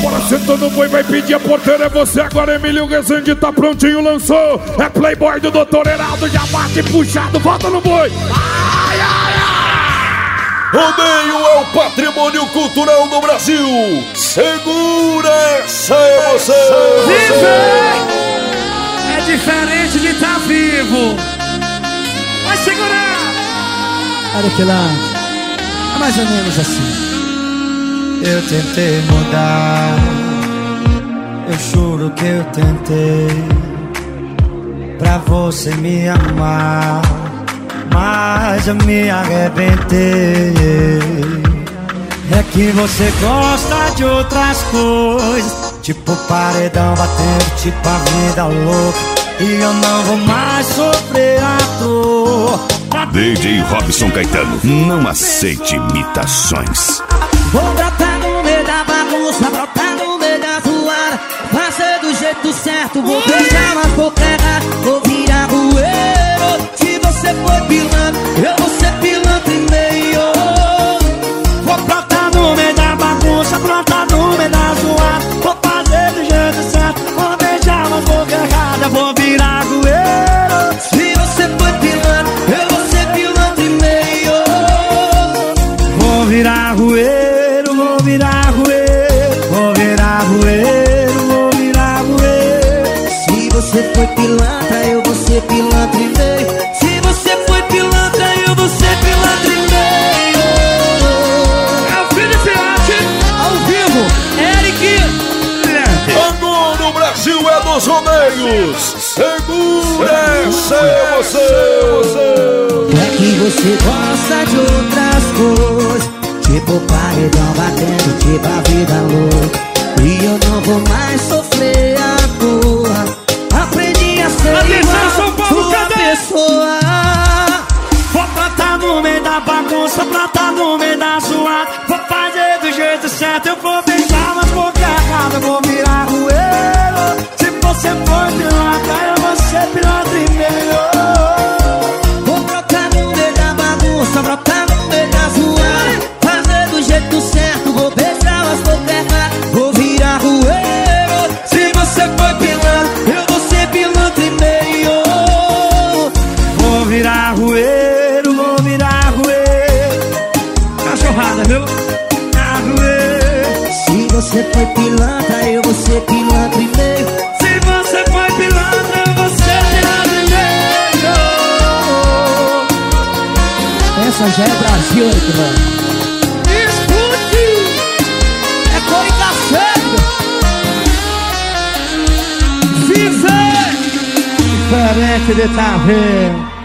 Bora sentando o boi, vai pedir a porteira. É você agora, Emílio Rezende, tá prontinho, lançou. É Playboy do Dr. Heraldo, já bate puxado, volta no boi. Ai, ai, ai. Rodeio é o patrimônio cultural do Brasil. Segura essa emoção. Viver é diferente de estar vivo. Vai segurar. Olha que lá, é mais ou menos assim. Eu tentei mudar, eu juro que eu tentei, pra você me amar, mas eu me arrebentei. É que você gosta de outras coisas, tipo paredão batendo, tipo a vida louca, e eu não vou mais sofrer a dor. DJ Robson Caetano, não aceite imitações. Vou brotar no meio da bagunça, brotar no meio da zoada, fazer do jeito certo, vou beijar nas bocas erradas, vou virar rueiro. Se você for pilantra, eu vou ser pilantra e meio. Vou brotar no meio da bagunça, brotar no meio da zoada, vou fazer do jeito certo, vou beijar nas bocas erradas, vou virar rueiro. Se você for pilantra, eu vou ser pilantra e meio. Vou virar rueiro. Vou virar rueiro, vou virar rueiro. Se você foi pilantra, eu vou ser pilantra e meio. Se você foi pilantra, eu vou ser pilantra e meio. É o Felipe Arte, ao vivo, Eric. Agora o Brasil é dos rodeios. Segura essa emoção. É que você gosta de outras coisas, tipo paredão batendo, tipo a vida louca, e eu não vou mais sofrer a dor. Aprendi a ser igual sua pessoa. Vou plantar no meio da bagunça, plantar no meio da zoada, vou fazer do jeito certo, eu vou beijar nas bocas erradas, vou virar rueiro. Se você for pilantra, eu vou ser pilantra e meio. Vou brotar no meio da bagunça, brotar no meio da zoada, fazer do jeito certo, vou beijar as bocas erradas, vou virar rueiro. Se você for pilantra, eu vou ser pilantra e meio. Vou virar rueiro, vou virar rueiro. Cachorrada, viu? Rueiro. Se você foi pilantra, eu vou ser pilantra e meio. Se você foi pilantra, eu vou ser pilantra e meio. Essa já é Brasil, mano. Escute! É Corica Viver! Diferente de tá vendo.